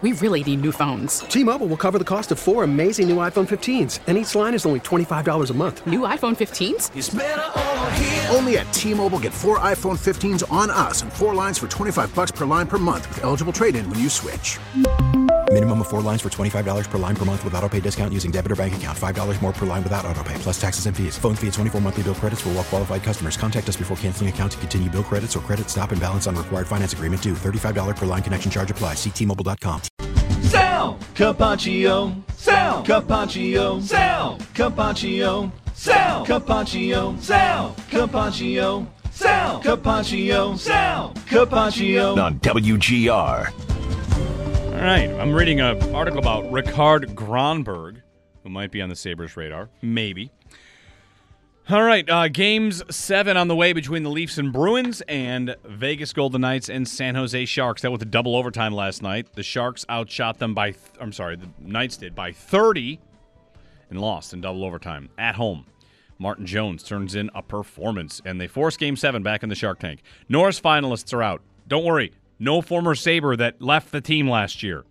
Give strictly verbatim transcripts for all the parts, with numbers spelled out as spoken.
we really need new phones. T-Mobile will cover the cost of four amazing new iPhone fifteens, and each line is only twenty-five dollars a month. New iPhone fifteens? It's better over here. Only at T-Mobile, get four iPhone fifteens on us and four lines for twenty-five dollars per line per month with eligible trade-in when you switch. Minimum of four lines for twenty-five dollars per line per month with autopay discount using debit or bank account. five dollars more per line without autopay, plus taxes and fees. Phone fee at twenty-four monthly bill credits for well-qualified customers. Contact us before canceling account to continue bill credits or credit stop and balance on required finance agreement due. thirty-five dollars per line connection charge applies. See T Mobile dot com. Sal Capaccio, Sal Capaccio, Sal Capaccio, Sal Capaccio, Sal Capaccio, Sal Capaccio, Sal Capaccio on W G R. All right, I'm reading an article about Ricard Gronberg, who might be on the Sabres radar. Maybe. All right, uh, games seven on the way between the Leafs and Bruins and Vegas Golden Knights and San Jose Sharks. That was a double overtime last night. The Sharks outshot them by, th- I'm sorry, the Knights did, by thirty and lost in double overtime at home. Martin Jones turns in a performance, and they force Game seven back in the Shark Tank. Norris finalists are out. Don't worry. No former Sabre that left the team last year.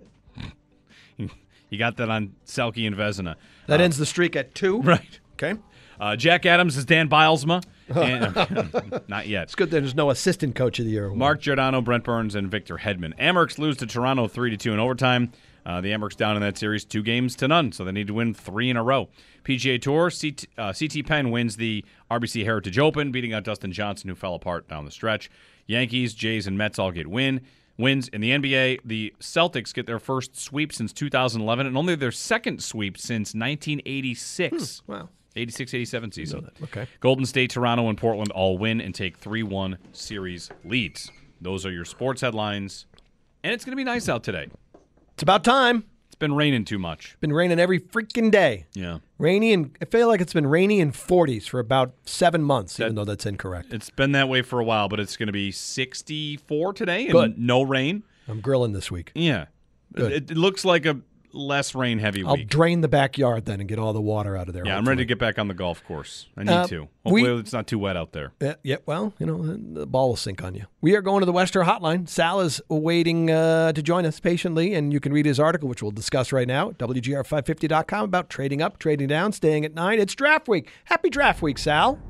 You got that on Selke and Vezina. That uh, ends the streak at two? Right. Okay. Uh, Jack Adams is Dan Bilesma. And, not yet. It's good there's no assistant coach of the year. Mark Giordano, Brent Burns, and Victor Hedman. Amherst lose to Toronto three to two in overtime. Uh, the Amherst down in that series two games to none, so they need to win three in a row. P G A Tour, C T, uh, C T Penn wins the R B C Heritage Open, beating out Dustin Johnson, who fell apart down the stretch. Yankees, Jays, and Mets all get win. Wins in the N B A. The Celtics get their first sweep since two thousand eleven and only their second sweep since nineteen eighty-six. Hmm, wow. eighty-six eighty-seven season. Okay. Golden State, Toronto, and Portland all win and take three one series leads. Those are your sports headlines. And it's going to be nice out today. It's about time. It's been raining too much. Been raining every freaking day. Yeah. Rainy, and I feel like it's been rainy in forties for about seven months, that, even though that's incorrect. It's been that way for a while, but it's going to be sixty-four today and Good. no rain. I'm grilling this week. Yeah. Good. It, it looks like a less rain-heavy I'll week. drain the backyard then and get all the water out of there. Yeah, hopefully. I'm ready to get back on the golf course. I need Uh, to. Hopefully we- it's not too wet out there. Uh, yeah, well, you know, the ball will sink on you. We are going to the Western Hotline. Sal is waiting uh, to join us patiently, and you can read his article, which we'll discuss right now, W G R five fifty dot com, about trading up, trading down, staying at nine. It's draft week. Happy draft week, Sal.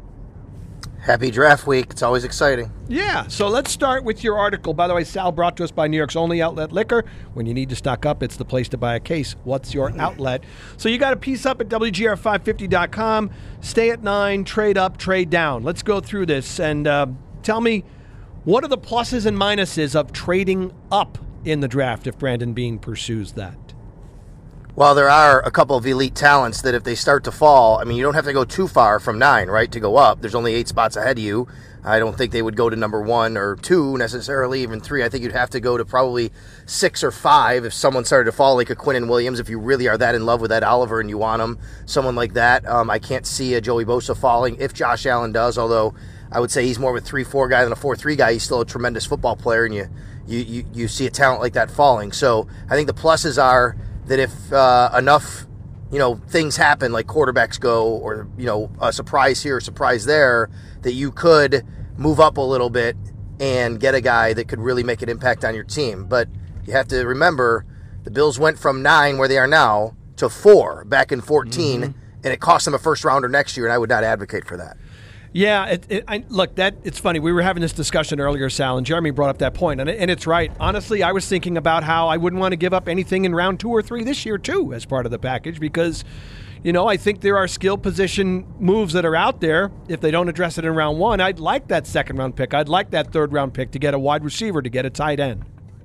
Happy draft week. It's always exciting. Yeah, so let's start with your article. By the way, Sal, brought to us by New York's only outlet liquor. When you need to stock up, it's the place to buy a case. What's your outlet? So you got a piece up at W G R five fifty dot com. Stay at nine, trade up, trade down. Let's go through this and uh, tell me, what are the pluses and minuses of trading up in the draft if Brandon Beane pursues that? Well, there are a couple of elite talents that if they start to fall, I mean, you don't have to go too far from nine, right, to go up. There's only eight spots ahead of you. I don't think they would go to number one or two necessarily, even three. I think you'd have to go to probably six or five if someone started to fall, like a Quinnen Williams, if you really are that in love with Ed Oliver and you want him, someone like that. Um, I can't see a Joey Bosa falling if Josh Allen does, although I would say he's more of a three four guy than a four three guy. He's still a tremendous football player, and you, you, you, you see a talent like that falling. So I think the pluses are that if uh, enough, you know, things happen like quarterbacks go or, you know, a surprise here, a surprise there, that you could move up a little bit and get a guy that could really make an impact on your team. But you have to remember the Bills went from nine, where they are now, to four back in fourteen, mm-hmm. and it cost them a first rounder next year, and I would not advocate for that. Yeah, it, it, I, look, that it's funny. We were having this discussion earlier, Sal, and Jeremy brought up that point, and, it, and it's right. Honestly, I was thinking about how I wouldn't want to give up anything in round two or three this year, too, as part of the package, because, you know, I think there are skill position moves that are out there. If they don't address it in round one, I'd like that second-round pick. I'd like that third-round pick to get a wide receiver, to get a tight end.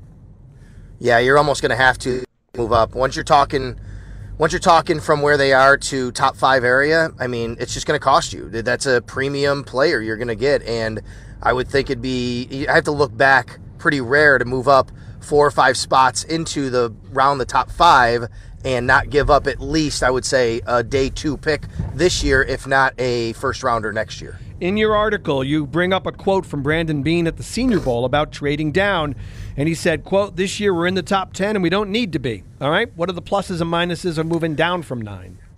Yeah, you're almost going to have to move up. Once you're talking... Once you're talking from where they are to top five area, I mean, it's just going to cost you. That's a premium player you're going to get. And I would think it'd be, I have to look back, pretty rare to move up four or five spots into the round the top five and not give up at least, I would say, a day two pick this year, if not a first rounder next year. In your article, you bring up a quote from Brandon Beane at the Senior Bowl about trading down. And he said, quote, "This year we're in the top ten and we don't need to be." All right? What are the pluses and minuses of moving down from nine?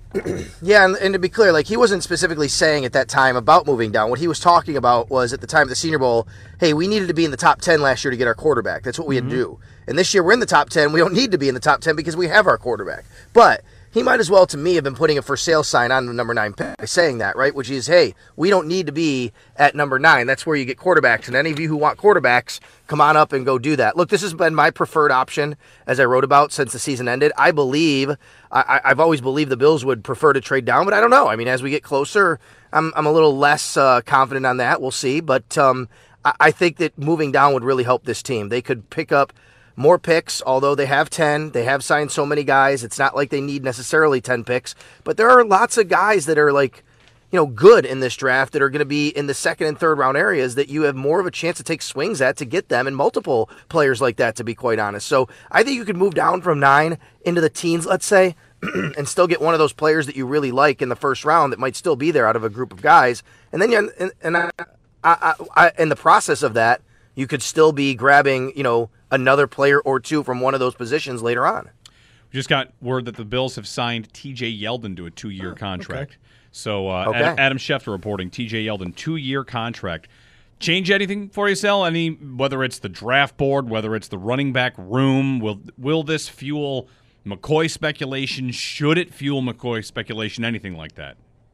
Yeah, and, and to be clear, like he wasn't specifically saying at that time about moving down. What he was talking about was at the time of the Senior Bowl, hey, we needed to be in the top ten last year to get our quarterback. That's what we mm-hmm. had to do. And this year we're in the top ten. We don't need to be in the top ten because we have our quarterback. But he might as well, to me, have been putting a for sale sign on the number nine pick by saying that, right? Which is, hey, we don't need to be at number nine. That's where you get quarterbacks. And any of you who want quarterbacks, come on up and go do that. Look, this has been my preferred option, as I wrote about, since the season ended. I believe, I, I've always believed the Bills would prefer to trade down, but I don't know. I mean, as we get closer, I'm, I'm a little less uh, confident on that. We'll see. But um, I, I think that moving down would really help this team. They could pick up more picks, although they have ten. They have signed so many guys. It's not like they need necessarily ten picks. But there are lots of guys that are like, you know, good in this draft that are going to be in the second and third round areas that you have more of a chance to take swings at to get them, and multiple players like that, to be quite honest. So I think you could move down from nine into the teens, let's say, and still get one of those players that you really like in the first round that might still be there out of a group of guys. And then you, and, and I, I, I, in the process of that, you could still be grabbing, you know, another player or two from one of those positions later on. We just got word that the Bills have signed T J Yeldon to a two-year contract. Okay. So uh, okay. Adam, Adam Schefter reporting T J Yeldon, two-year contract. Change anything for you, Sal? Any, whether it's the draft board, whether it's the running back room, will will this fuel McCoy speculation? Should it fuel McCoy speculation? Anything like that?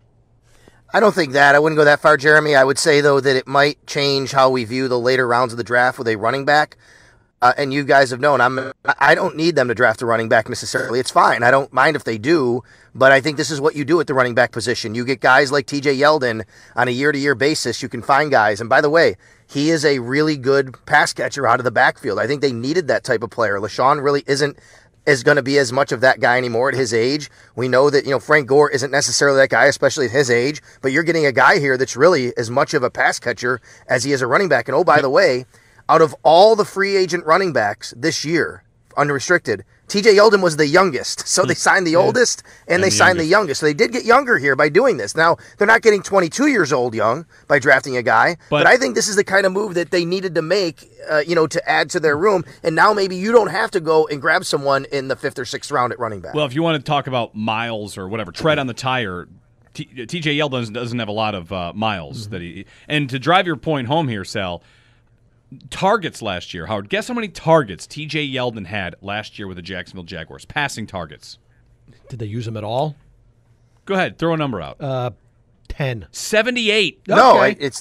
I don't think that. I wouldn't go that far, Jeremy. I would say, though, that it might change how we view the later rounds of the draft with a running back. Uh, and you guys have known, I'm, I don't need them to draft a running back necessarily. It's fine. I don't mind if they do, but I think this is what you do at the running back position. You get guys like T J Yeldon on a year-to-year basis. You can find guys. And by the way, he is a really good pass catcher out of the backfield. I think they needed that type of player. LaShawn really isn't is going to be as much of that guy anymore at his age. We know that, you know, Frank Gore isn't necessarily that guy, especially at his age, but you're getting a guy here that's really as much of a pass catcher as he is a running back. And oh, by the way, out of all the free agent running backs this year, unrestricted, T J Yeldon was the youngest. So they signed the yeah. oldest and, and they the signed youngest. the youngest. So they did get younger here by doing this. Now, they're not getting twenty-two years old young by drafting a guy, but, but I think this is the kind of move that they needed to make, uh, you know, to add to their room. And now maybe you don't have to go and grab someone in the fifth or sixth round at running back. Well, if you want to talk about miles or whatever, tread on the tire, T J Yeldon doesn't have a lot of uh, miles. Mm-hmm. that he. And to drive your point home here, Sal, targets last year. Howard, guess how many targets T J Yeldon had last year with the Jacksonville Jaguars? Passing targets. Did they use him at all? Go ahead. Throw a number out. Uh, ten. seventy-eight. No, okay. it's...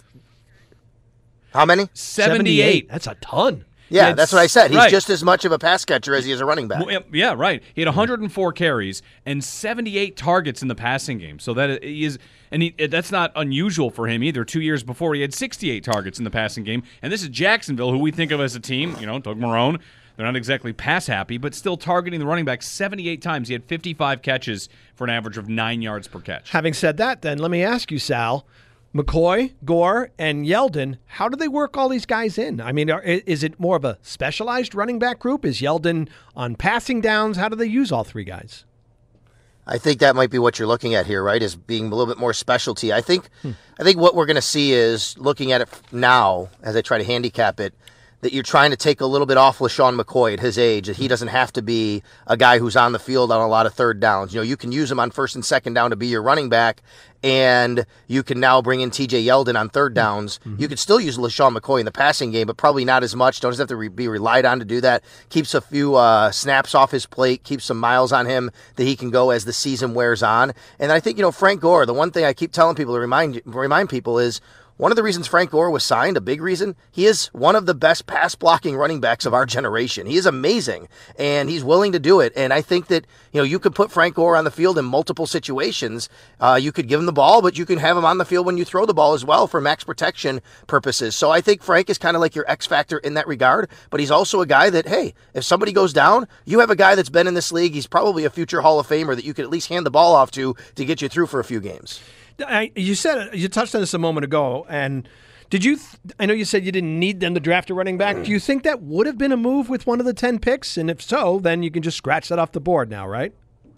How many? seventy-eight. That's a ton. Yeah, that's what I said. He's right. just as much of a pass catcher as he is a running back. Well, yeah, right. He had one hundred four carries and seventy-eight targets in the passing game. So that is, and he, that's not unusual for him either. Two years before, he had sixty-eight targets in the passing game. And this is Jacksonville, who we think of as a team, you know, Doug Marrone. They're not exactly pass happy, but still targeting the running back seventy-eight times. He had fifty-five catches for an average of nine yards per catch. Having said that, then let me ask you, Sal. McCoy, Gore, and Yeldon, how do they work all these guys in? I mean, are, is it more of a specialized running back group? Is Yeldon on passing downs? How do they use all three guys? I think that might be what you're looking at here, right, is being a little bit more specialty. I think hmm. I think what we're going to see is, looking at it now, as I try to handicap it, that you're trying to take a little bit off LaShawn McCoy at his age, that he doesn't have to be a guy who's on the field on a lot of third downs. You know, you can use him on first and second down to be your running back, and you can now bring in T J Yeldon on third downs. Mm-hmm. You could still use LaShawn McCoy in the passing game, but probably not as much. Don't have to re- be relied on to do that. Keeps a few uh, snaps off his plate, keeps some miles on him that he can go as the season wears on. And I think, you know, Frank Gore, the one thing I keep telling people to remind remind people is, one of the reasons Frank Gore was signed, a big reason, he is one of the best pass-blocking running backs of our generation. He is amazing, and he's willing to do it. And I think that, you know, you could put Frank Gore on the field in multiple situations. Uh, you could give him the ball, but you can have him on the field when you throw the ball as well for max protection purposes. So I think Frank is kind of like your X factor in that regard, but he's also a guy that, hey, if somebody goes down, you have a guy that's been in this league. He's probably a future Hall of Famer that you could at least hand the ball off to to get you through for a few games. I, you said you touched on this a moment ago, and did you? Th- I know you said you didn't need them to draft a running back. Do you think that would have been a move with one of the ten picks? And if so, then you can just scratch that off the board now, right?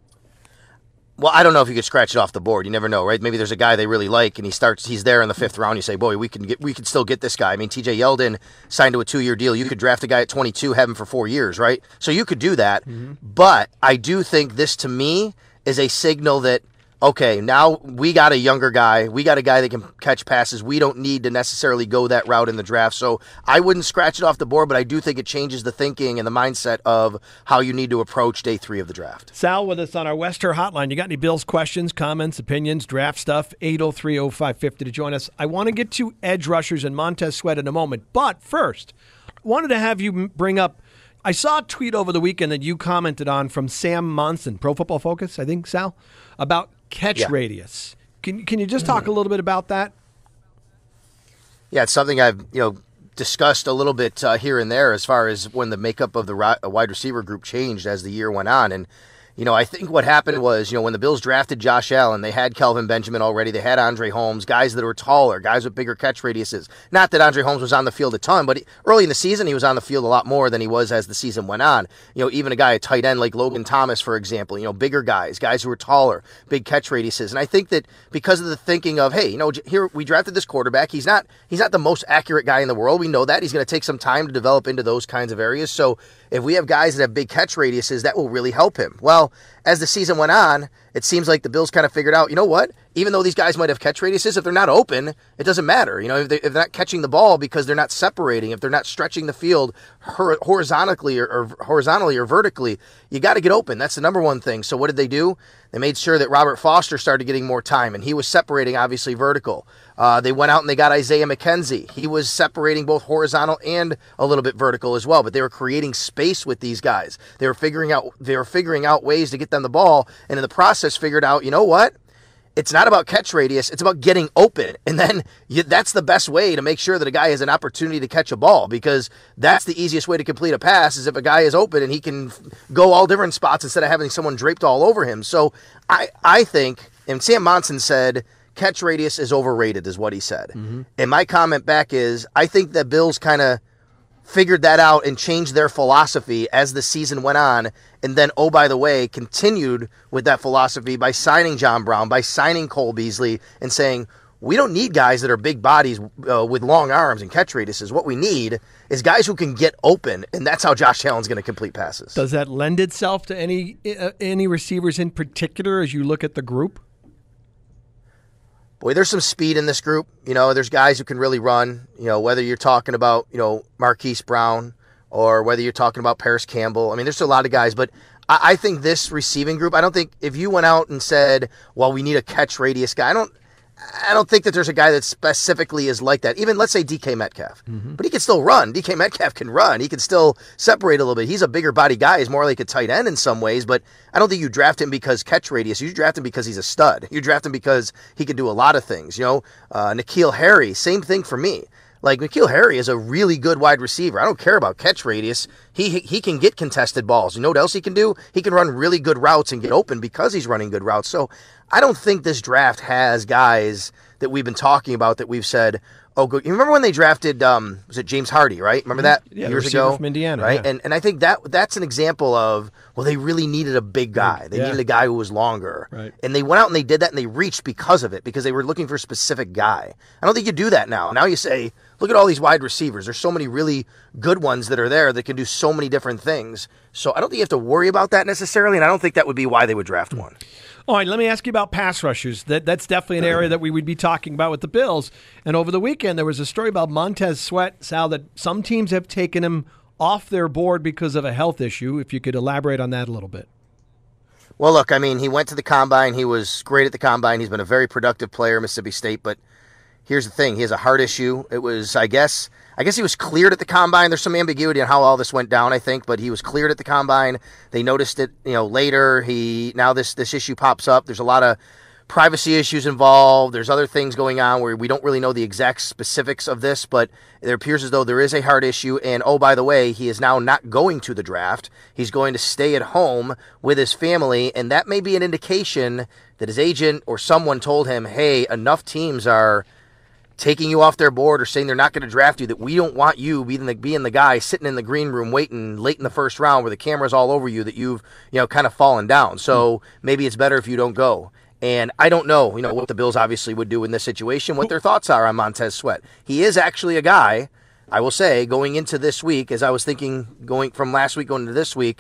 Well, I don't know if you could scratch it off the board. You never know, right? Maybe there's a guy they really like, and he starts. He's there in the fifth round. You say, "Boy, we can get, we could still get this guy." I mean, T J Yeldon signed to a two-year deal. You could draft a guy at twenty-two, have him for four years, right? So you could do that. Mm-hmm. But I do think this, to me, is a signal that okay, now we got a younger guy. We got a guy that can catch passes. We don't need to necessarily go that route in the draft. So I wouldn't scratch it off the board, but I do think it changes the thinking and the mindset of how you need to approach day three of the draft. Sal with us on our Wester hotline. You got any Bills questions, comments, opinions, draft stuff? eight oh three oh five five oh to join us. I want to get to edge rushers and Montez Sweat in a moment. But first, wanted to have you bring up, I saw a tweet over the weekend that you commented on from Sam Monson, Pro Football Focus, I think, Sal, about catch yeah. radius. Can can you just talk a little bit about that? Yeah, it's something I've you know discussed a little bit uh, here and there as far as when the makeup of the ri- wide receiver group changed as the year went on. And you know, I think what happened was, you know, when the Bills drafted Josh Allen, they had Kelvin Benjamin already. They had Andre Holmes, guys that were taller, guys with bigger catch radiuses. Not that Andre Holmes was on the field a ton, but he, early in the season, he was on the field a lot more than he was as the season went on. You know, even a guy at tight end like Logan Thomas, for example, you know, bigger guys, guys who were taller, big catch radiuses. And I think that because of the thinking of, hey, you know, here we drafted this quarterback. He's not, he's not the most accurate guy in the world. We know that. He's going to take some time to develop into those kinds of areas. So if we have guys that have big catch radiuses, that will really help him. Well, as the season went on, it seems like the Bills kind of figured out, you know what? Even though these guys might have catch radiuses, if they're not open, it doesn't matter. You know, if, they, if they're not catching the ball because they're not separating, if they're not stretching the field hor- horizontally or, or horizontally or vertically, you got to get open. That's the number one thing. So what did they do? They made sure that Robert Foster started getting more time, and he was separating, obviously, vertical. Uh, they went out and they got Isaiah McKenzie. He was separating both horizontal and a little bit vertical as well, but they were creating space with these guys. They were figuring out they were figuring out ways to get them the ball, and in the process figured out, you know what? It's not about catch radius. It's about getting open. And then you, that's the best way to make sure that a guy has an opportunity to catch a ball, because that's the easiest way to complete a pass is if a guy is open and he can go all different spots instead of having someone draped all over him. So I, I think, and Sam Monson said, catch radius is overrated is what he said. Mm-hmm. And my comment back is, I think the Bills kind of figured that out and changed their philosophy as the season went on, and then, oh, by the way, continued with that philosophy by signing John Brown, by signing Cole Beasley, and saying, we don't need guys that are big bodies uh, with long arms and catch radiuses. What we need is guys who can get open, and that's how Josh Allen's going to complete passes. Does that lend itself to any uh, any receivers in particular as you look at the group? Boy, there's some speed in this group. You know, there's guys who can really run, you know, whether you're talking about, you know, Marquise Brown or whether you're talking about Paris Campbell. I mean, there's a lot of guys, but I, I think this receiving group, I don't think if you went out and said, well, we need a catch radius guy, I don't I don't think that there's a guy that specifically is like that. Even, let's say, D K Metcalf. Mm-hmm. But he can still run. D K Metcalf can run. He can still separate a little bit. He's a bigger body guy. He's more like a tight end in some ways, but I don't think you draft him because catch radius. You draft him because he's a stud. You draft him because he can do a lot of things. You know, uh, N'Keal Harry, same thing for me. Like, N'Keal Harry is a really good wide receiver. I don't care about catch radius. He he can get contested balls. You know what else he can do? He can run really good routes and get open because he's running good routes. So I don't think this draft has guys that we've been talking about that we've said, oh, good. You remember when they drafted, um, was it James Hardy, right? Remember that yeah, years ago? From Indiana, right? Yeah. And and I think that that's an example of, well, they really needed a big guy. They yeah. needed a guy who was longer. Right. And they went out and they did that, and they reached because of it, because they were looking for a specific guy. I don't think you do that now. Now you say, look at all these wide receivers. There's so many really good ones that are there that can do so many different things. So I don't think you have to worry about that necessarily, and I don't think that would be why they would draft one. All right, let me ask you about pass rushers. That That's definitely an area that we would be talking about with the Bills. And over the weekend, there was a story about Montez Sweat, Sal, that some teams have taken him off their board because of a health issue. If you could elaborate on that a little bit. Well, look, I mean, he went to the Combine. He was great at the Combine. He's been a very productive player at Mississippi State, but here's the thing. He has a heart issue. It was, I guess, I guess he was cleared at the Combine. There's some ambiguity on how all this went down, I think, but he was cleared at the Combine. They noticed it, you know, later. He now this this issue pops up. There's a lot of privacy issues involved. There's other things going on where we don't really know the exact specifics of this, but it appears as though there is a heart issue. And, oh, by the way, he is now not going to the draft. He's going to stay at home with his family, and that may be an indication that his agent or someone told him, hey, enough teams are taking you off their board or saying they're not going to draft you, that we don't want you being the, being the guy sitting in the green room waiting late in the first round where the camera's all over you, that you've, you know, kind of fallen down. So maybe it's better if you don't go. And I don't know, you know, what the Bills obviously would do in this situation, what their thoughts are on Montez Sweat. He is actually a guy, I will say, going into this week, as I was thinking, going from last week going into this week,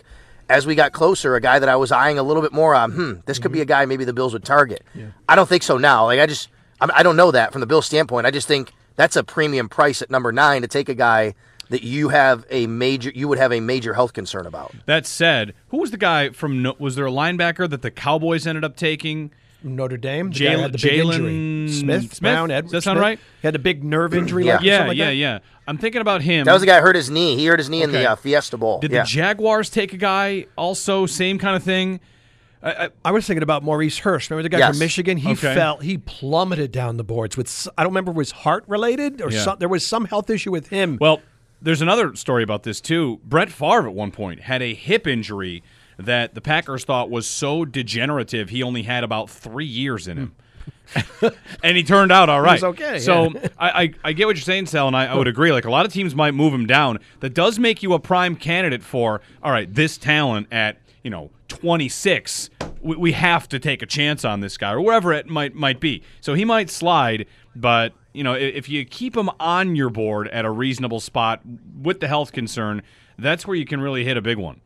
as we got closer, a guy that I was eyeing a little bit more on, hmm, this could mm-hmm. be a guy maybe the Bills would target. Yeah. I don't think so now. Like I just, I don't know that from the Bills' standpoint. I just think that's a premium price at number nine to take a guy that you have a major, you would have a major health concern about. That said, who was the guy from? Was there a linebacker that the Cowboys ended up taking? Notre Dame. Jalen Smith, Smith. Brown, Does Edward that sound Smith. right? He had a big nerve injury. Yeah, like, yeah, like yeah, that. yeah. I'm thinking about him. That was the guy who hurt his knee. He hurt his knee in Okay. the uh, Fiesta Bowl. Did yeah. the Jaguars take a guy also same kind of thing? I, I, I was thinking about Maurice Hurst. Remember the guy Yes. from Michigan? He Okay. fell. He plummeted down the boards with. s- I don't remember if it was heart related or Yeah. some, there was some health issue with him. Well, there's another story about this too. Brett Favre at one point had a hip injury that the Packers thought was so degenerative he only had about three years in him. And he turned out all right. was okay, So yeah. I, I, I get what you're saying, Sal, and I, I would agree. Like a lot of teams might move him down. That does make you a prime candidate for, all right, this talent at, you know, twenty-six, we, we have to take a chance on this guy or wherever it might might be. So he might slide, but you know, if, if you keep him on your board at a reasonable spot with the health concern, that's where you can really hit a big one.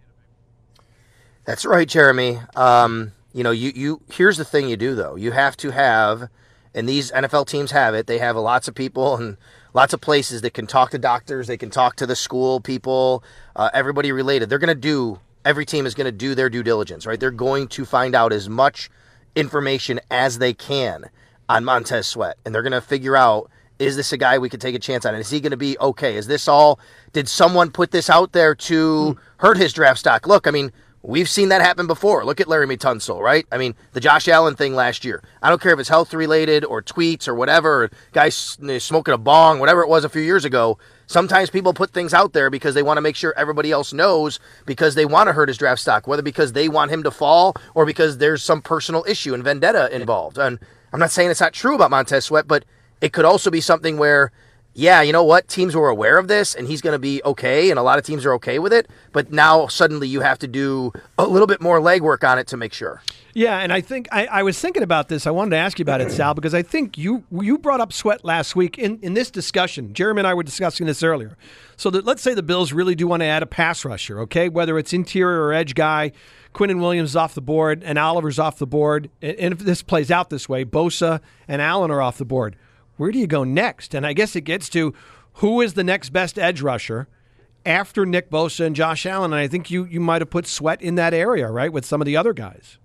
That's right, Jeremy. Um, you know, you, you here's the thing you do, though. You have to have, and these N F L teams have it, they have lots of people and lots of places that can talk to doctors, they can talk to the school people, uh, everybody related. They're going to do, every team is going to do their due diligence, right? They're going to find out as much information as they can on Montez Sweat, and they're going to figure out, is this a guy we could take a chance on? And is he going to be okay? Is this all, did someone put this out there to hurt his draft stock? Look, I mean, we've seen that happen before. Look at Laramie Tunsil, right? I mean, the Josh Allen thing last year. I don't care if it's health-related or tweets or whatever, or guys smoking a bong, whatever it was a few years ago. Sometimes people put things out there because they want to make sure everybody else knows because they want to hurt his draft stock, whether because they want him to fall or because there's some personal issue and vendetta involved. And I'm not saying it's not true about Montez Sweat, but it could also be something where, yeah, you know what? Teams were aware of this, and he's going to be okay, and a lot of teams are okay with it. But now suddenly you have to do a little bit more legwork on it to make sure. Yeah, and I think I, I was thinking about this. I wanted to ask you about it, Sal, because I think you you brought up Sweat last week in, in this discussion. Jeremy and I were discussing this earlier. So that let's say the Bills really do want to add a pass rusher, okay? Whether it's interior or edge guy, Quinnen Williams is off the board, and Oliver's off the board. And, and if this plays out this way, Bosa and Allen are off the board. Where do you go next? And I guess it gets to who is the next best edge rusher after Nick Bosa and Josh Allen. And I think you you might have put Sweat in that area, right, with some of the other guys.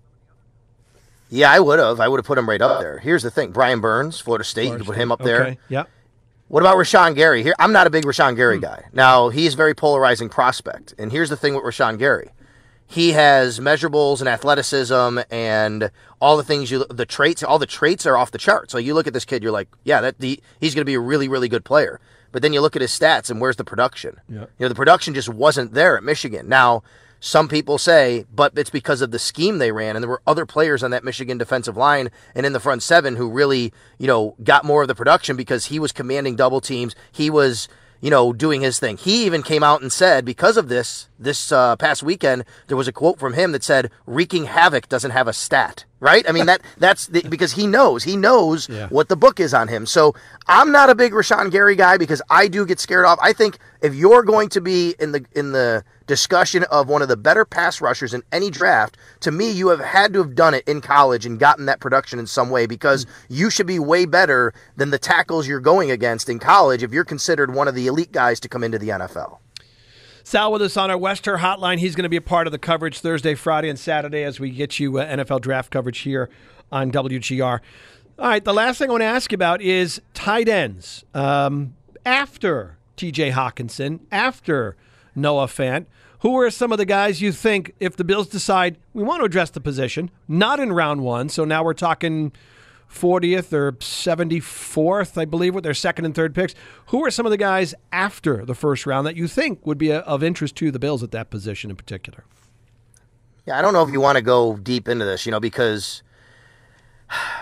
Yeah, I would have. I would have put him right up there. Here's the thing. Brian Burns, Florida State, Florida you could put State. him up there. Okay. Yeah. What about Rashawn Gary? Here, I'm not a big Rashawn Gary hmm. guy. Now, he's a very polarizing prospect. And here's the thing with Rashawn Gary. He has measurables and athleticism and all the things you the traits all the traits are off the charts. So you look at this kid, you're like, yeah, that the, he's going to be a really really good player. But then you look at his stats and where's the production? Yeah. You know, the production just wasn't there at Michigan. Now, some people say, but it's because of the scheme they ran, and there were other players on that Michigan defensive line and in the front seven who really, you know, got more of the production because he was commanding double teams. He was, you know, doing his thing. He even came out and said, because of this, this uh, past weekend, there was a quote from him that said, "Wreaking havoc doesn't have a stat." Right? I mean, that that's the, because he knows. He knows yeah. what the book is on him. So I'm not a big Rashawn Gary guy because I do get scared off. I think if you're going to be in the in the discussion of one of the better pass rushers in any draft, to me, you have had to have done it in college and gotten that production in some way because mm. you should be way better than the tackles you're going against in college if you're considered one of the elite guys to come into the N F L. Sal with us on our Wester hotline. He's going to be a part of the coverage Thursday, Friday, and Saturday as we get you uh, N F L draft coverage here on W G R. All right, the last thing I want to ask you about is tight ends. Um, after T J Hawkinson, after Noah Fant, who are some of the guys you think, if the Bills decide we want to address the position, not in round one, so now we're talking fortieth or seventy-fourth, I believe, with their second and third picks. Who are some of the guys after the first round that you think would be a, of interest to the Bills at that position in particular? Yeah, I don't know if you want to go deep into this, you know, because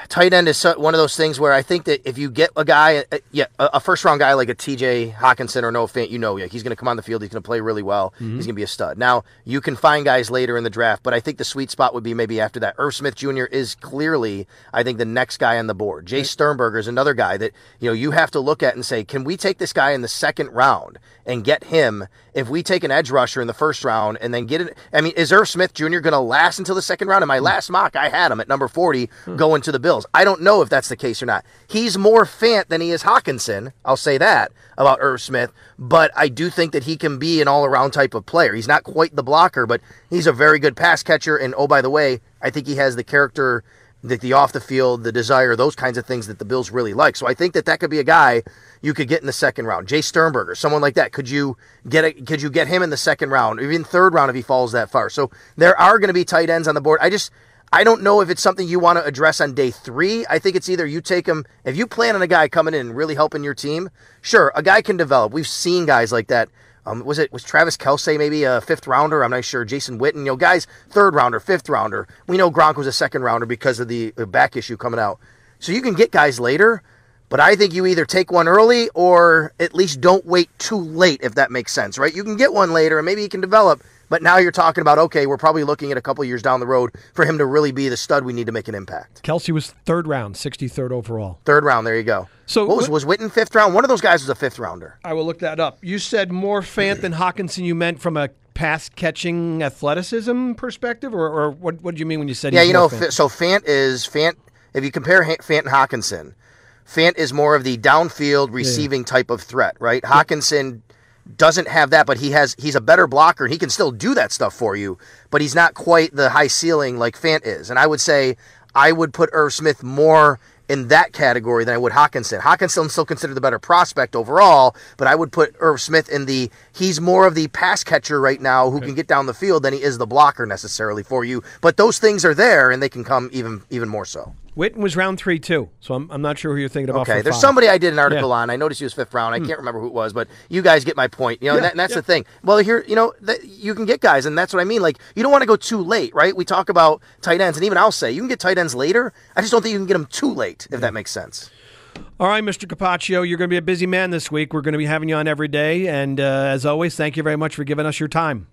tight end is so- one of those things where I think that if you get a guy, uh, yeah, a, a first-round guy like a T J Hockenson or Noah Fant, you know, yeah, he's going to come on the field, he's going to play really well, mm-hmm. he's going to be a stud. Now, you can find guys later in the draft, but I think the sweet spot would be maybe after that. Irv Smith Junior is clearly, I think, the next guy on the board. Jay Sternberger is another guy that, you know, you have to look at and say, can we take this guy in the second round and get him if we take an edge rusher in the first round and then get it? I mean, is Irv Smith Junior going to last until the second round? In my last mock, I had him at number forty hmm. going to the Bills. I don't know if that's the case or not. He's more Fant than he is Hockenson. I'll say that about Irv Smith, but I do think that he can be an all-around type of player. He's not quite the blocker, but he's a very good pass catcher, and oh, by the way, I think he has the character, the, the off-the-field, the desire, those kinds of things that the Bills really like. So I think that that could be a guy you could get in the second round. Jay Sternberger, someone like that. Could you get a, Could you get him in the second round, or even third round if he falls that far? So there are going to be tight ends on the board. I just... I don't know if it's something you want to address on day three. I think it's either you take him, if you plan on a guy coming in and really helping your team, sure, a guy can develop. We've seen guys like that. Um, was it was Travis Kelce maybe a fifth rounder? I'm not sure. Jason Witten, you know, guys, third rounder, fifth rounder. We know Gronk was a second rounder because of the back issue coming out. So you can get guys later, but I think you either take one early or at least don't wait too late, if that makes sense, right? You can get one later and maybe he can develop. But now you're talking about, okay, we're probably looking at a couple years down the road for him to really be the stud we need to make an impact. Kelce was third round, sixty-third overall. Third round, there you go. So what was, was Witten fifth round? One of those guys was a fifth rounder. I will look that up. You said more Fant than Hockenson. You meant from a pass-catching athleticism perspective? Or, or what, what did you mean when you said yeah, he's you know, Fant? So Fant is, Fant. if you compare Fant and Hockenson, Fant is more of the downfield receiving yeah. type of threat, right? Yeah. Hockenson doesn't have that, but he has he's a better blocker, and he can still do that stuff for you, but he's not quite the high ceiling like Fant is. And I would say I would put Irv Smith more in that category than I would Hockenson. Hockenson still considered the better prospect overall, but I would put Irv Smith in the, he's more of the pass catcher right now who okay. can get down the field than he is the blocker necessarily for you. But those things are there, and they can come even even more so. Witten was round three, too, so I'm, I'm not sure who you're thinking about. Okay, for there's five. somebody I did an article yeah. on. I noticed he was fifth round. I hmm. can't remember who it was, but you guys get my point. You know, yeah, and, that, and that's yeah. the thing. Well, here, you know, that you can get guys, and that's what I mean. Like, you don't want to go too late, right? We talk about tight ends, and even I'll say you can get tight ends later. I just don't think you can get them too late, if yeah. that makes sense. All right, Mister Capaccio, you're going to be a busy man this week. We're going to be having you on every day, and uh, as always, thank you very much for giving us your time.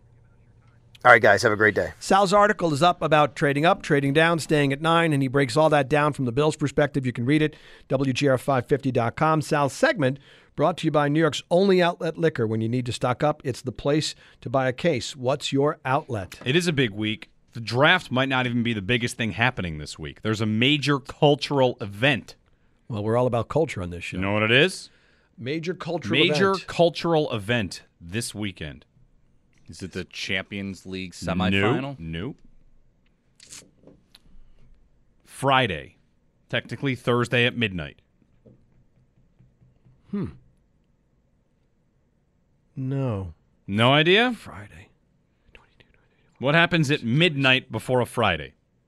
All right, guys, have a great day. Sal's article is up about trading up, trading down, staying at nine, and he breaks all that down from the Bills' perspective. You can read it, W G R five fifty dot com. Sal's segment brought to you by New York's only outlet liquor. When you need to stock up, it's the place to buy a case. What's your outlet? It is a big week. The draft might not even be the biggest thing happening this week. There's a major cultural event. Well, we're all about culture on this show. You know what it is? Major cultural major event. cultural event this weekend. Is it the Champions League semifinal? Nope. Nope. Friday. Technically Thursday at midnight. Hmm. No. No idea? Friday. What happens at midnight before a Friday?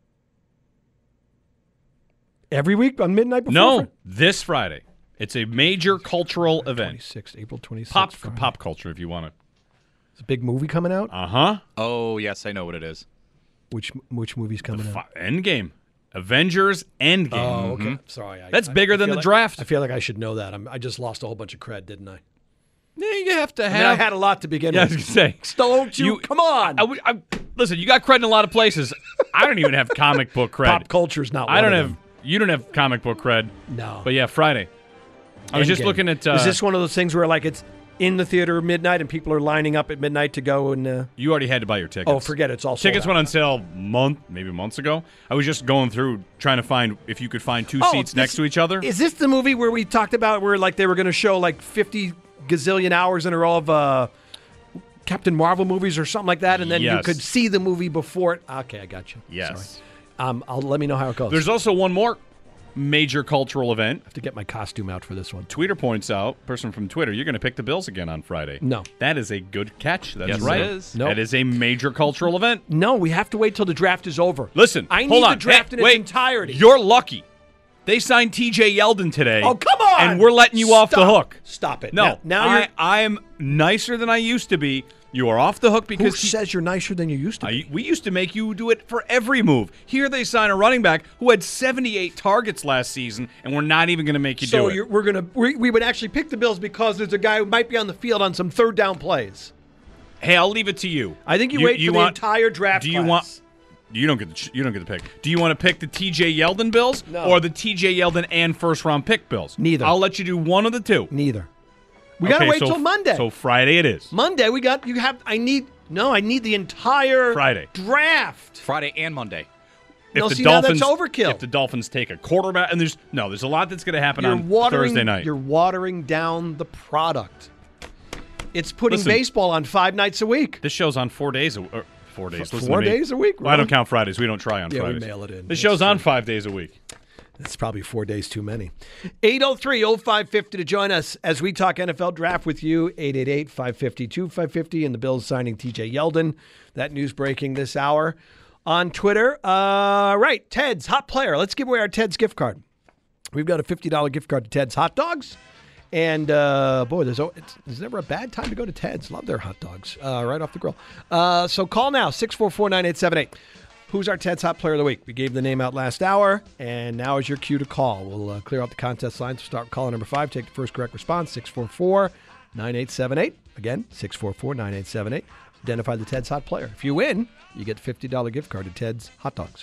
Every week on midnight before? No, Friday? this Friday. It's a major cultural event. twenty-sixth, April twenty-sixth. Pop, Friday. pop culture, if you want to. Is a big movie coming out? Uh-huh. Oh, yes, I know what it is. Which which movie's coming the out? Fi- Endgame. Avengers Endgame. Oh, okay. Mm-hmm. Sorry. I, That's I, bigger I than the like, draft. I feel like I should know that. I'm, I just lost a whole bunch of cred, didn't I? Yeah, you have to have. I, mean, I had a lot to begin yeah, with. I was going to say. Don't you, you? Come on. I, I, listen, you got cred in a lot of places. I don't even have comic book cred. Pop culture's not one I don't of have. them. You don't have comic book cred. No. But yeah, Friday. I was Endgame. just looking at. Uh, Is this one of those things where like it's in the theater midnight and people are lining up at midnight to go and? Uh... You already had to buy your tickets. Oh, forget it. It's all sold Tickets out. went on sale month, maybe months ago. I was just going through trying to find if you could find two oh, seats this, next to each other. Is this the movie where we talked about where like they were going to show like fifty gazillion hours in a row of uh, Captain Marvel movies or something like that, and then yes. you could see the movie before it? Okay, I got you. Yes. Sorry. Um, I'll let me know how it goes. There's also one more major cultural event. I have to get my costume out for this one. Tweeter points out, person from Twitter, you're going to pick the Bills again on Friday. No. That is a good catch. That's yes, right. It is. Nope. That is a major cultural event. No, we have to wait till the draft is over. Listen, I need hold on. the draft hey, in wait, its entirety. You're lucky. They signed T J Yeldon today. Oh, come on! And we're letting you Stop. off the hook. Stop it. No, Now, now I, you're... I'm nicer than I used to be. You are off the hook Who because he- says you're nicer than you used to be? I, we used to make you do it for every move. Here they sign a running back who had seventy-eight targets last season, and we're not even going to make you so do it. you're, we're gonna we, we would actually pick the Bills because there's a guy who might be on the field on some third down plays. Hey, I'll leave it to you. I think you, wait for the want, entire draft. Do you class. want? You don't get the ch- you don't get the pick. Do you want to pick the T J Yeldon Bills No. or the T J Yeldon and first round pick Bills? Neither. I'll let you do one of the two. Neither. We gotta Okay, wait so- till Monday. So Friday it is. Monday we got you have. I need no. I need the entire Friday. draft. Friday and Monday. If No, the see, now that's Dolphins, overkill. If the Dolphins take a quarterback, and there's no, there's a lot that's going to happen You're on watering. Thursday night. You're watering down the product. It's putting Listen. baseball on five nights a week. This show's on four days. A, or four days. F- Listen four to me. days a week, Well, I don't really? count Fridays. We don't try on Yeah, we Fridays. mail it in. This That's show's on five days a week. That's probably four days too many. eight oh three oh five five oh to join us as we talk N F L draft with you. eight eight eight, five five two, five five zero. And the Bills signing T J Yeldon. That news breaking this hour on Twitter. Uh, right, Ted's Hot Player. Let's give away our Ted's gift card. We've got a fifty dollars gift card to Ted's Hot Dogs. And, uh, boy, there's, it's, there's never a bad time to go to Ted's. Love their hot dogs uh, right off the grill. Uh, so call now, six four four, nine eight seven eight. Who's our Ted's Hot Player of the Week? We gave the name out last hour, and now is your cue to call. We'll uh, clear out the contest lines. Start caller number five. Take the first correct response, six four four, nine eight seven eight. Again, six four four, nine eight seven eight. Identify the Ted's Hot Player. If you win, you get a fifty dollars gift card to Ted's Hot Dogs.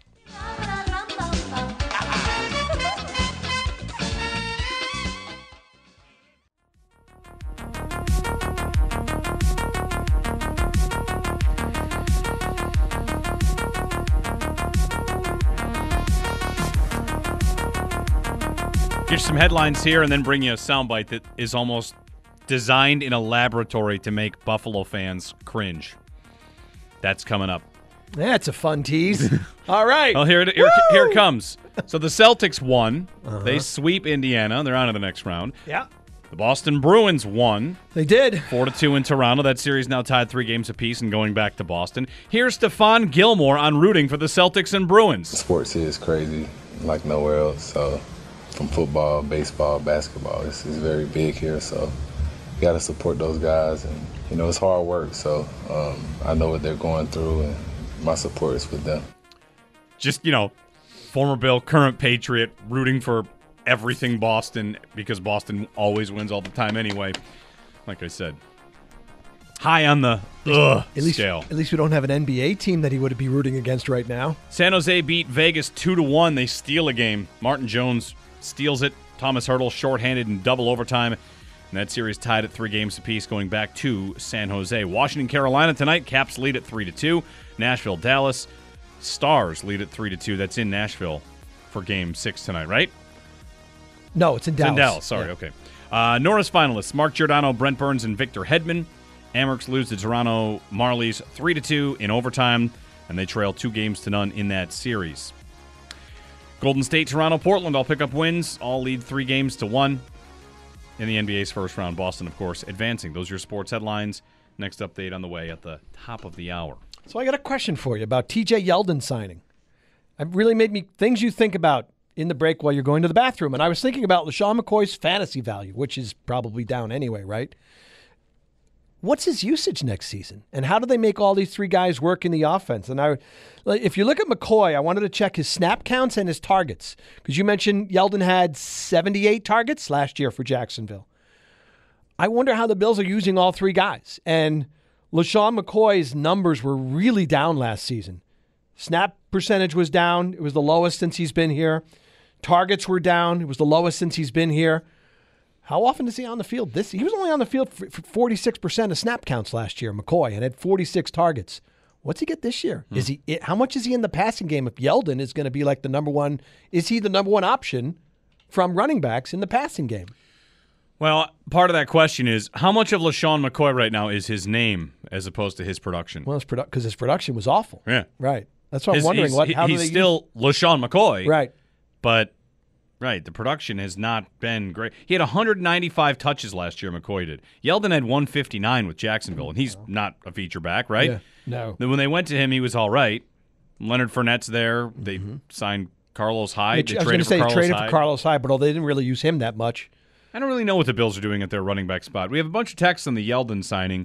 Give you some headlines here and then bring you a soundbite that is almost designed in a laboratory to make Buffalo fans cringe. That's coming up. That's a fun tease. All right. Well, here it, here, here it comes. So the Celtics won. Uh-huh. They sweep Indiana. They're on to the next round. Yeah. The Boston Bruins won. They did. Four to two in Toronto. That series now tied three games apiece and going back to Boston. Here's Stephon Gilmore on rooting for the Celtics and Bruins. Sports here is crazy, like nowhere else. So from football, baseball, basketball, this is very big here. So you got to support those guys. And, you know, it's hard work. So um, I know what they're going through, and my support is with them. Just, you know, former Bill, current Patriot, rooting for everything Boston because Boston always wins all the time anyway. Like I said, high on the ugh at least, scale. At least we don't have an N B A team that he would be rooting against right now. San Jose beat Vegas two to one. They steal a game. Martin Jones steals it. Thomas Hurdle shorthanded in double overtime. And that series tied at three games apiece going back to San Jose. Washington, Carolina tonight. Caps lead at three to two. Nashville, Dallas. Stars lead at three to two. That's in Nashville for game six tonight, right? No, it's in Dallas. It's in Dallas, sorry, Yeah. okay. Uh, Norris finalists, Mark Giordano, Brent Burns, and Victor Hedman. Amherst lose to Toronto Marlies three to two in overtime, and they trail two games to none in that series. Golden State, Toronto, Portland all pick up wins. All lead three games to one in the N B A's first round. Boston, of course, advancing. Those are your sports headlines. Next update on the way at the top of the hour. So I got a question for you about T J Yeldon signing. It really made me things you think about in the break while you're going to the bathroom. And I was thinking about LaShawn McCoy's fantasy value, which is probably down anyway, right? What's his usage next season? And how do they make all these three guys work in the offense? And I, if you look at McCoy, I wanted to check his snap counts and his targets. Because you mentioned Yeldon had seventy-eight targets last year for Jacksonville. I wonder how the Bills are using all three guys. And LaShawn McCoy's numbers were really down last season. Snap percentage was down. It was the lowest since he's been here. Targets were down. It was the lowest since he's been here. How often is he on the field? This he was only on the field for forty-six percent of snap counts last year, McCoy, and had forty-six targets. What's he get this year? Hmm. Is he? How much is he in the passing game? If Yeldon is going to be like the number one, is he the number one option from running backs in the passing game? Well, part of that question is how much of LaShawn McCoy right now is his name as opposed to his production? Well, because produ- his production was awful. Yeah, right. That's what his, I'm wondering. What? How he's do they still use- LaShawn McCoy, right? But right, the production has not been great. He had one hundred ninety-five touches last year. McCoy did. Yeldon had one fifty-nine with Jacksonville, and he's not a feature back, right? Yeah. No. Then when they went to him, he was all right. Leonard Fournette's there. They mm-hmm. signed Carlos Hyde. They, they I was going to say Carlos traded Hyde. for Carlos Hyde, but they didn't really use him that much. I don't really know what the Bills are doing at their running back spot. We have a bunch of texts on the Yeldon signing.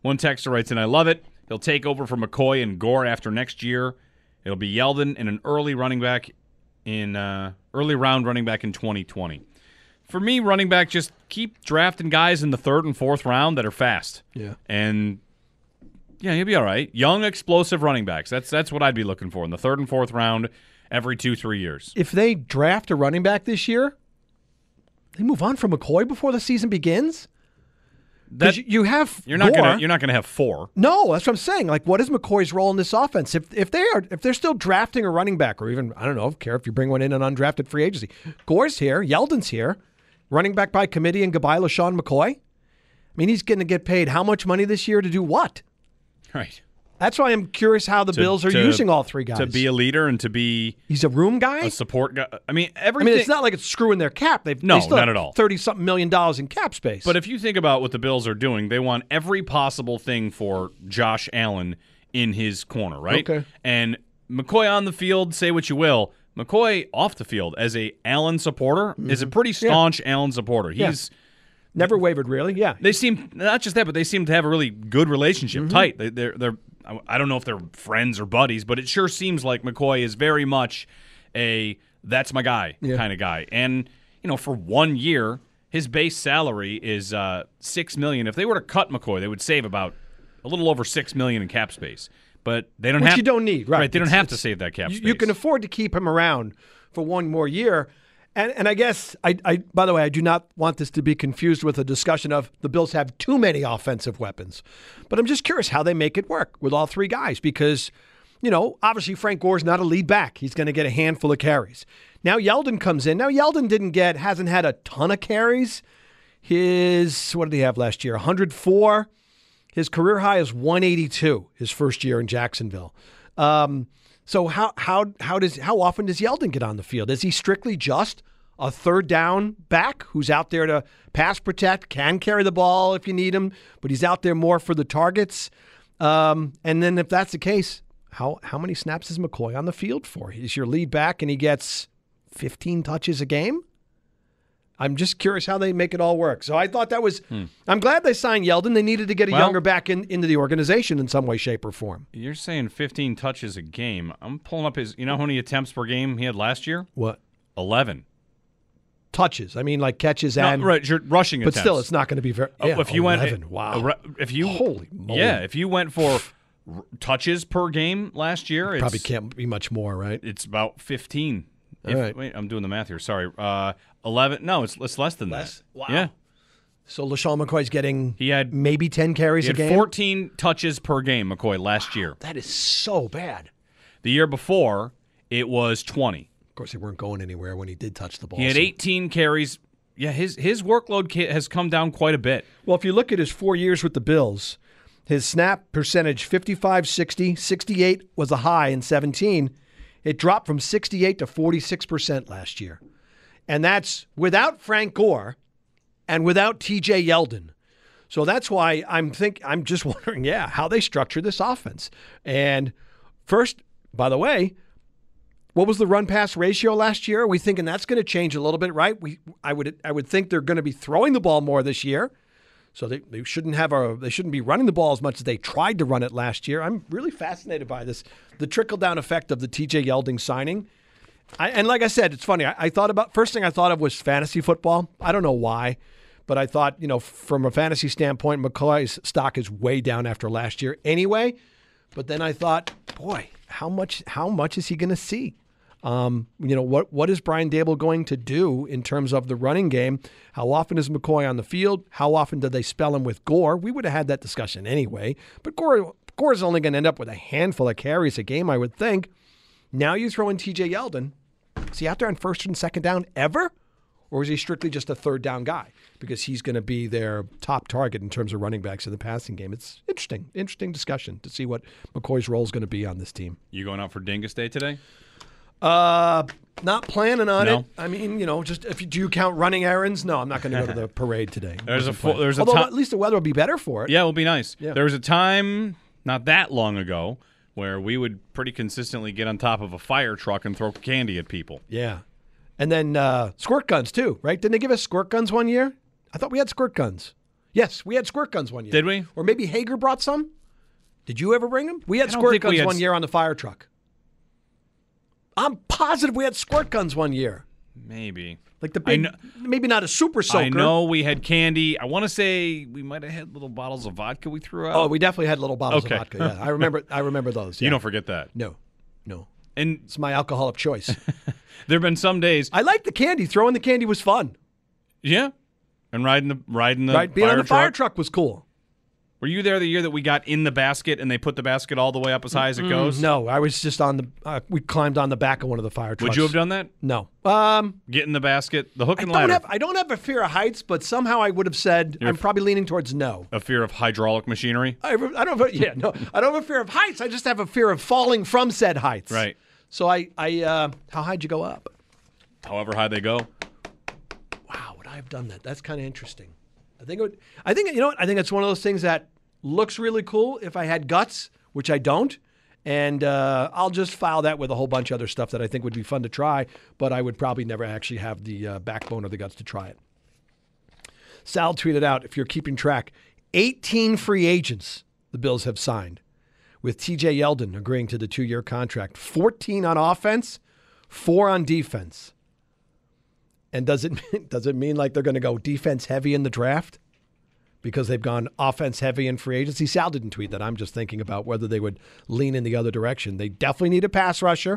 One texter writes in, I love it. He'll take over for McCoy and Gore after next year. It'll be Yeldon and an early running back in uh, early round running back in twenty twenty. For me, running back, just keep drafting guys in the third and fourth round that are fast. Yeah. And, yeah, he'll be all right. Young, explosive running backs. That's that's what I'd be looking for in the third and fourth round every two, three years. If they draft a running back this year, they move on from McCoy before the season begins? That you have you're not Gore. gonna you're not gonna have four. No, that's what I'm saying. Like, what is McCoy's role in this offense? If if they are if they're still drafting a running back, or even I don't know, care if you bring one in an undrafted free agency. Gore's here, Yeldon's here, running back by committee, and goodbye LaShawn McCoy. I mean, he's going to get paid how much money this year to do what? Right. That's why I'm curious how the To- Bills are to- using all three guys. to be a leader and to be He's a room guy. a support guy. I mean, I everything. mean, it's not like it's screwing their cap. They've No, they still not have at all. Thirty something million dollars in cap space. But if you think about what the Bills are doing, they want every possible thing for Josh Allen in his corner, right? Okay. And McCoy on the field, say what you will. McCoy off the field as a Allen supporter is a pretty staunch Allen supporter. Yeah. He's never wavered, really. Yeah. they seem not just that, but they seem to have a really good relationship, Mm-hmm. tight. They, they're they're I I don't know if they're friends or buddies, but it sure seems like McCoy is very much a that's my guy Yeah. kind of guy. And you know, for one year, his base salary is uh, six million. If they were to cut McCoy, they would save about a little over six million in cap space. But they don't Which have you don't need, right? They don't It's- have to it's- save that cap you, space. you can afford to keep him around for one more year. And and I guess I, I by the way, I do not want this to be confused with a discussion of the Bills have too many offensive weapons. But I'm just curious how they make it work with all three guys because, you know, obviously Frank Gore's not a lead back. He's going to get a handful of carries. Now Yeldon comes in. Now Yeldon didn't get hasn't had a ton of carries. His what did he have last year? one hundred four. His career high is one eighty-two. His first year in Jacksonville. Um, so how how how does how often does Yeldon get on the field? Is he strictly just a third down back who's out there to pass protect, can carry the ball if you need him, but he's out there more for the targets? Um, and then if that's the case, how how many snaps is McCoy on the field for? He's your lead back and he gets fifteen touches a game. I'm just curious how they make it all work. So I thought that was hmm. I'm glad they signed Yeldon. They needed to get a Well, younger back in, into the organization in some way, shape, or form. You're saying fifteen touches a game. I'm pulling up his. You know how many attempts per game he had last year? What? eleven. Touches. I mean, like catches No, and right, you're rushing but attempts. still, it's not going to be very. Oh, Yeah, if you eleven. went, wow. If you holy moly, yeah, if you went for r- touches per game last year, probably it's, can't be much more, right? It's about fifteen. All If, right. Wait, I'm doing the math here. Sorry, uh, eleven. No, it's, it's less than Less? that. Wow. Yeah, So LaShawn McCoy's getting he had maybe ten carries he had a game. fourteen touches per game. McCoy last year. That is so bad. The year before, it was twenty. Of course, they weren't going anywhere when he did touch the ball. He had so- eighteen carries. Yeah, his his workload ca- has come down quite a bit. Well, if you look at his four years with the Bills, his snap percentage fifty-five sixty, sixty-eight was a high in seventeen. It dropped from sixty-eight to forty-six percent last year. And that's without Frank Gore and without T J Yeldon. So that's why I'm think I'm just wondering, yeah, how they structure this offense. And first, by the way, what was the run pass ratio last year? Are we thinking that's going to change a little bit, right? We I would I would think they're going to be throwing the ball more this year. So they, they shouldn't have a they shouldn't be running the ball as much as they tried to run it last year. I'm really fascinated by this, the trickle down effect of the T J Yeldon signing. I, and like I said, it's funny. I, I thought about first thing I thought of was fantasy football. I don't know why, but I thought, you know, from a fantasy standpoint, McCoy's stock is way down after last year anyway. But then I thought, boy, how much how much is he going to see? Um, you know, what what is Brian Daboll going to do in terms of the running game? How often is McCoy on the field? How often do they spell him with Gore? We would have had that discussion anyway. But Gore Gore's only going to end up with a handful of carries a game, I would think. Now you throw in T J Yeldon. Is he out there on first and second down ever? Or is he strictly just a third down guy? Because he's going to be their top target in terms of running backs in the passing game. It's interesting, interesting discussion to see what McCoy's role is going to be on this team. You going out for Dingus Day today? Uh, not planning on No? it. I mean, you know, just if you do you count running errands? No, I'm not going to go to the parade today. There's a Wasn't fu- planning. there's a Although ti- at least the weather will be better for it. Yeah, it will be nice. Yeah. There was a time not that long ago where we would pretty consistently get on top of a fire truck and throw candy at people. Yeah. And then uh, squirt guns too, right? Didn't they give us squirt guns one year? I thought we had squirt guns. Yes, we had squirt guns one year. Did we? Or maybe Hager brought some? Did you ever bring them? We had I don't squirt think we guns had one s- year on the fire truck. I'm positive we had squirt guns one year. Maybe. Like the I big, kn- maybe not a super soaker. I know we had candy. I want to say we might have had little bottles of vodka we threw out. Oh, we definitely had little bottles Okay. of vodka. Yeah, I remember. I remember those. You yeah. don't forget that. No, no. And It's my alcohol of choice. there have been some days. I liked the candy. Throwing the candy was fun. Yeah. And riding the riding the right, being fire on the truck. fire truck was cool. Were you there the year that we got in the basket and they put the basket all the way up as high as it goes? No, I was just on the. Uh, we climbed on the back of one of the fire trucks. Would you have done that? No. Um, Get in the basket, the hook I and don't ladder. have. I don't have a fear of heights, but somehow I would have said You're I'm f- probably leaning towards no. A fear of hydraulic machinery. I, I don't. Have a, yeah, no. I don't have a fear of heights. I just have a fear of falling from said heights. Right. So I. I. Uh, how high'd you go up? However high they go. Wow, would I have done that? That's kind of interesting. I think it would. I think you know what? I think it's one of those things that looks really cool if I had guts, which I don't. And uh, I'll just file that with a whole bunch of other stuff that I think would be fun to try, but I would probably never actually have the uh, backbone or the guts to try it. Sal tweeted out, if you're keeping track, eighteen free agents the Bills have signed, with T J Yeldon agreeing to the two-year contract. fourteen on offense, four on defense. And does it, does it mean like they're going to go defense heavy in the draft? Because they've gone offense heavy in free agency. Sal didn't tweet that. I'm just thinking about whether they would lean in the other direction. They definitely need a pass rusher.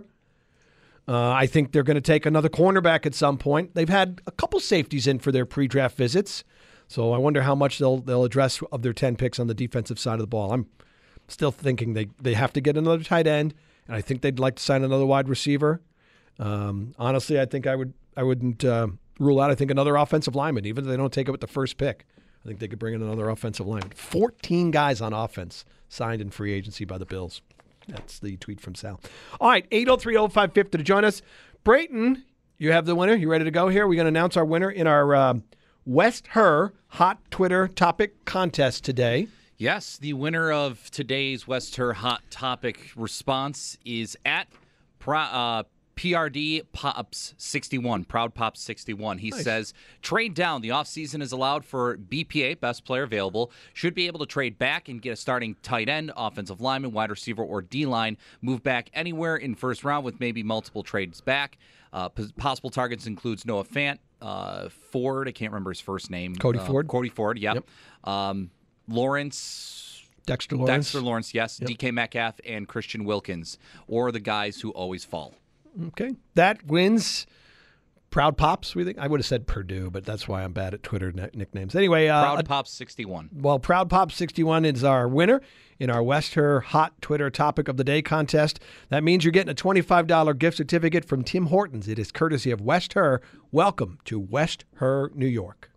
Uh, I think they're going to take another cornerback at some point. They've had a couple safeties in for their pre-draft visits, so I wonder how much they'll they'll address of their ten picks on the defensive side of the ball. I'm still thinking they, they have to get another tight end, and I think they'd like to sign another wide receiver. Um, honestly, I think I would I wouldn't uh, rule out. I think another offensive lineman, even if they don't take it with the first pick. I think they could bring in another offensive lineman. fourteen guys on offense signed in free agency by the Bills. That's the tweet from Sal. All right, eight oh three oh five fifty to join us. Brayton, you have the winner. You ready to go here? We're going to announce our winner in our uh, West Her Hot Twitter Topic contest today. Yes, the winner of today's West Her Hot Topic response is at Pro, uh, P R D Pops sixty-one, Proud Pops sixty-one. He Nice. says, trade down. The offseason is allowed for B P A, best player available. Should be able to trade back and get a starting tight end, offensive lineman, wide receiver, or D-line. Move back anywhere in first round with maybe multiple trades back. Uh, p- possible targets includes Noah Fant, uh, Ford, I can't remember his first name. Cody uh, Ford. Cody Ford, yep. Yep. Um, Lawrence... Dexter Lawrence. Dexter Lawrence, yes. Yep. D K Metcalf and Christian Wilkins, or the guys who always fall. Okay. That wins Proud Pops, we think. I would have said Purdue, but that's why I'm bad at Twitter n- nicknames. Anyway. Uh, Proud Pops sixty-one. Well, Proud Pops sixty-one is our winner in our West Her Hot Twitter Topic of the Day contest. That means you're getting a twenty-five dollars gift certificate from Tim Hortons. It is courtesy of West Her. Welcome to West Her, New York.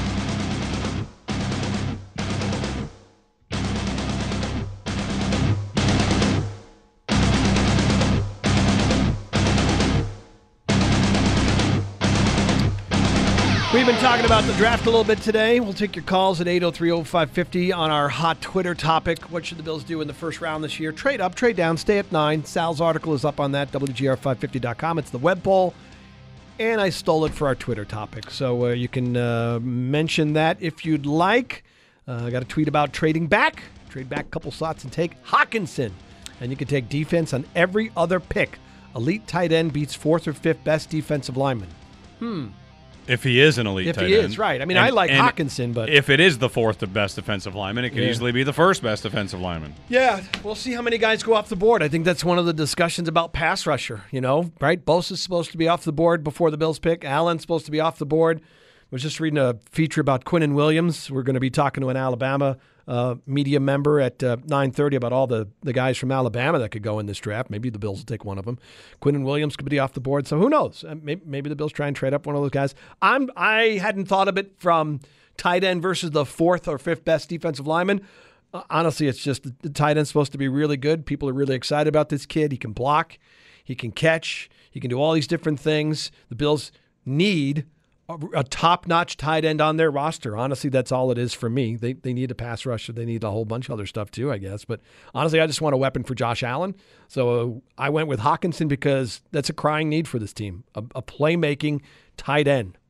We've been talking about the draft a little bit today. We'll take your calls at eight oh three oh five fifty on our hot Twitter topic. What should the Bills do in the first round this year? Trade up, trade down, stay at nine. Sal's article is up on that, W G R five fifty dot com. It's the web poll, and I stole it for our Twitter topic. So uh, you can uh, mention that if you'd like. Uh, I got a tweet about trading back. Trade back a couple slots and take Hawkinson. And you can take defense on every other pick. Elite tight end beats fourth or fifth best defensive lineman. Hmm. If he is an elite If tight he end. is, right. I mean, I like Hawkinson, but- if it is the fourth best defensive lineman, it could Yeah. easily be the first best defensive lineman. Yeah, we'll see how many guys go off the board. I think that's one of the discussions about pass rusher, you know, right? Bosa's supposed to be off the board before the Bills pick. Allen's supposed to be off the board. I was just reading a feature about Quinnen Williams. We're going to be talking to an Alabama uh, media member at uh, nine thirty about all the, the guys from Alabama that could go in this draft. Maybe the Bills will take one of them. Quinnen Williams could be off the board, so who knows? Uh, maybe, maybe the Bills try and trade up one of those guys. I'm, I hadn't thought of it from tight end versus the fourth or fifth best defensive lineman. Uh, honestly, it's just the, the tight end's supposed to be really good. People are really excited about this kid. He can block. He can catch. He can do all these different things. The Bills need a, a top-notch tight end on their roster. Honestly, that's all it is for me. They they need a pass rusher. They need a whole bunch of other stuff too, I guess. But honestly, I just want a weapon for Josh Allen. So uh, I went with Hawkinson because that's a crying need for this team. A, a playmaking tight end.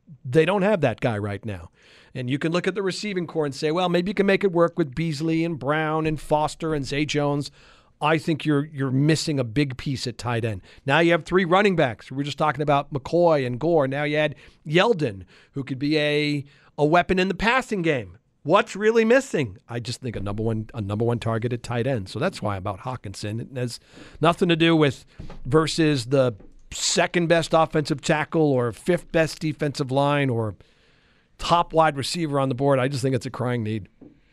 they don't have that guy right now. And you can look at the receiving core and say, well, maybe you can make it work with Beasley and Brown and Foster and Zay Jones. I think you're you're missing a big piece at tight end. Now you have three running backs. We were just talking about McCoy and Gore. Now you add Yeldon, who could be a a weapon in the passing game. What's really missing? I just think a number one a number one target at tight end. So that's why I'm about Hockenson. It has nothing to do with versus the second best offensive tackle or fifth best defensive line or top wide receiver on the board. I just think it's a crying need.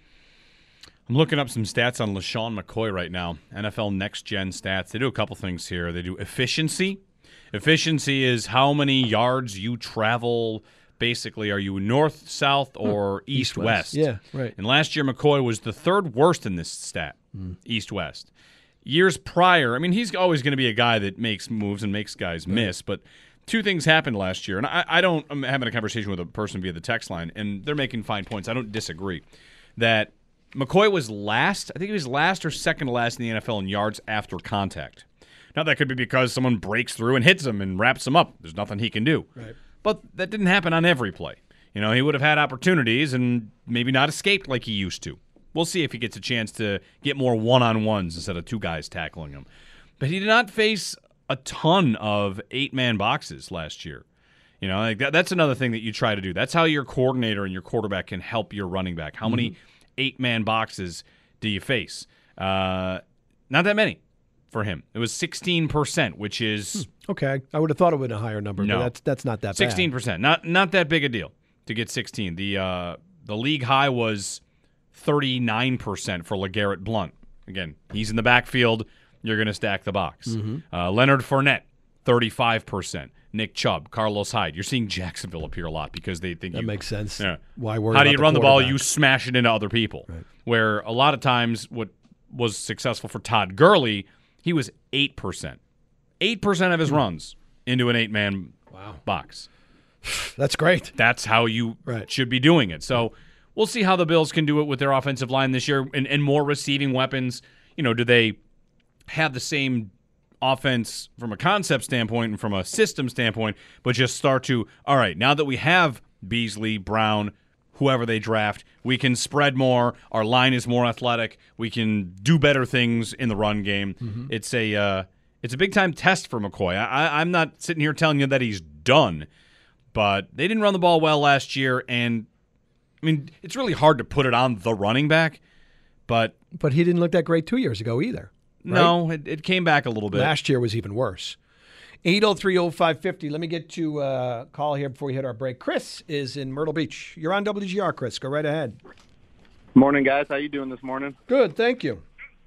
I'm looking up some stats on LaShawn McCoy right now, N F L Next Gen Stats. They do a couple things here. They do efficiency. Efficiency is how many yards you travel. Basically, are you north, south, or hmm. east, west? Yeah, right. And last year, McCoy was the third worst in this stat, mm. east-west. Years prior, I mean, he's always going to be a guy that makes moves and makes guys right. miss, but two things happened last year. And I, I don't, I'm having a conversation with a person via the text line, and they're making fine points. I don't disagree. That McCoy was last, I think he was last or second to last in the N F L in yards after contact. Now, that could be because someone breaks through and hits him and wraps him up. There's nothing he can do. Right. But that didn't happen on every play. You know, he would have had opportunities and maybe not escaped like he used to. We'll see if he gets a chance to get more one-on-ones instead of two guys tackling him. But he did not face a ton of eight-man boxes last year. You know, like that, that's another thing that you try to do. That's how your coordinator and your quarterback can help your running back. How mm-hmm. many eight-man boxes do you face? Uh, not that many for him. It was sixteen percent, which is... Hmm. Okay. I would have thought it would have been a higher number, no. but that's that's not that bad. sixteen percent. Not not that big a deal to get sixteen. The uh, the league high was thirty-nine percent for LeGarrette Blount. Again, he's in the backfield. You're going to stack the box. Mm-hmm. Uh, Leonard Fournette, thirty-five percent. Nick Chubb, Carlos Hyde. You're seeing Jacksonville appear a lot because they think that you, makes sense. Yeah. Why worry How do you about run the the ball? You smash it into other people. Right. Where a lot of times what was successful for Todd Gurley, he was eight percent. eight percent of his mm-hmm. runs into an eight-man wow. box. That's great. That's how you right. should be doing it. So we'll see how the Bills can do it with their offensive line this year and, and more receiving weapons. You know, do they have the same offense from a concept standpoint and from a system standpoint, but just start to, all right, now that we have Beasley, Brown, whoever they draft, we can spread more. Our line is more athletic. We can do better things in the run game. Mm-hmm. It's a uh, it's a big-time test for McCoy. I, I'm not sitting here telling you that he's done, but they didn't run the ball well last year, and, I mean, it's really hard to put it on the running back, but... But he didn't look that great two years ago either. Right? No, it, it came back a little bit. Last year was even worse. eight oh three oh five fifty. Let me get to a uh, call here before we hit our break. Chris is in Myrtle Beach. You're on W G R, Chris. Go right ahead. Morning, guys. How you doing this morning? Good, thank you.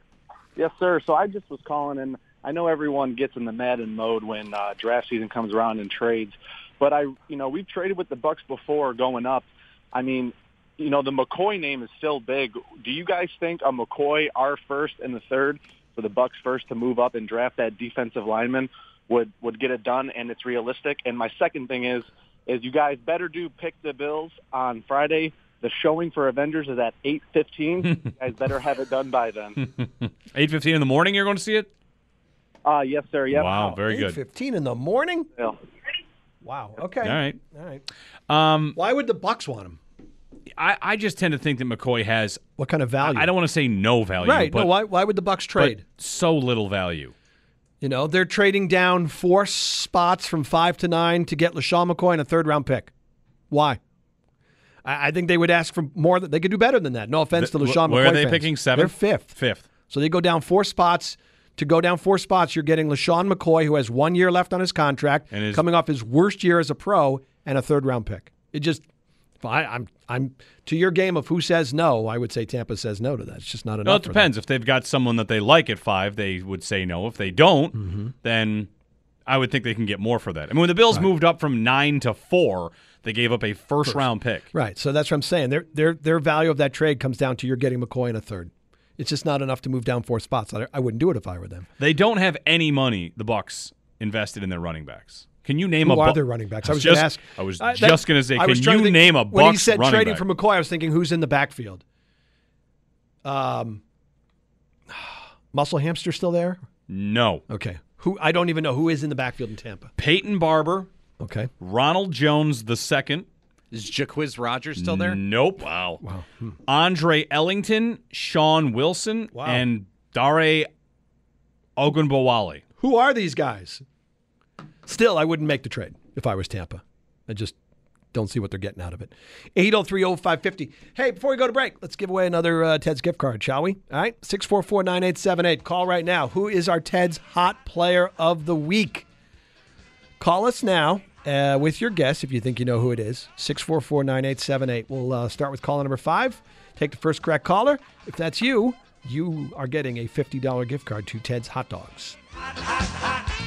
Yes, sir. So I just was calling, and I know everyone gets in the Madden mode when uh, draft season comes around and trades, but I, you know, we've traded with the Bucks before going up. I mean, you know, the McCoy name is still big. Do you guys think a McCoy, our first and the third, for the Bucks first to move up and draft that defensive lineman would, would get it done and it's realistic? And my second thing is, is you guys better do pick the Bills on Friday. The showing for Avengers is at eight fifteen. You guys better have it done by then. eight fifteen in the morning you're going to see it? Uh, yes, sir. Yep. Wow, very good. eight fifteen in the morning? Yeah. Wow, okay. All right. All right. Um, Why would the Bucks want him? I, I just tend to think that McCoy has... What kind of value? I, I don't want to say no value. Right. But, no, why, why would the Bucks trade? So little value. You know, they're trading down four spots from five to nine to get LaShawn McCoy and a third-round pick. Why? I, I think they would ask for more. They could do better than that. No offense the, to LaShawn McCoy Where are they fans. picking? Seventh? They're fifth. Fifth. So they go down four spots. To go down four spots, you're getting LaShawn McCoy, who has one year left on his contract, and his, coming off his worst year as a pro, and a third-round pick. It just... I, I'm I'm to your game of who says no. I would say Tampa says no to that. It's just not enough. Well, it for depends. them. If they've got someone that they like at five, they would say no. If they don't, mm-hmm. then I would think they can get more for that. I mean, when the Bills right. moved up from nine to four, they gave up a first, first round pick. Right. So that's what I'm saying. Their their their value of that trade comes down to you're getting McCoy in a third. It's just not enough to move down four spots. I, I wouldn't do it if I were them. They don't have any money, the Bucks, invested in their running backs. Can you name Who a? Bu- are their running backs? I was, I was going to just, ask. I was uh, just going to say, can you think, name a Bucks when he said running trading back? for McCoy, I was thinking who's in the backfield. Um, Muscle Hamster still there? No. Okay. Who? I don't even know who is in the backfield in Tampa. Peyton Barber, Okay. Ronald Jones the second. Is Jaquiz Rogers still there? Nope. Wow. Wow. Hmm. Andre Ellington, Sean Wilson, Wow. and Dare Ogunbowale. Who are these guys? Still, I wouldn't make the trade if I was Tampa. I just don't see what they're getting out of it. eight oh three oh five fifty. Hey, before we go to break, let's give away another uh, Ted's gift card, shall we? All right, six four four, nine eight seven eight. Call right now. Who is our Ted's Hot Player of the Week? Call us now uh, with your guess if you think you know who it is. six four four, nine eight seven eight. We'll uh, start with caller number five. Take the first correct caller. If that's you, you are getting a fifty dollars gift card to Ted's Hot Dogs. Hot, hot, hot.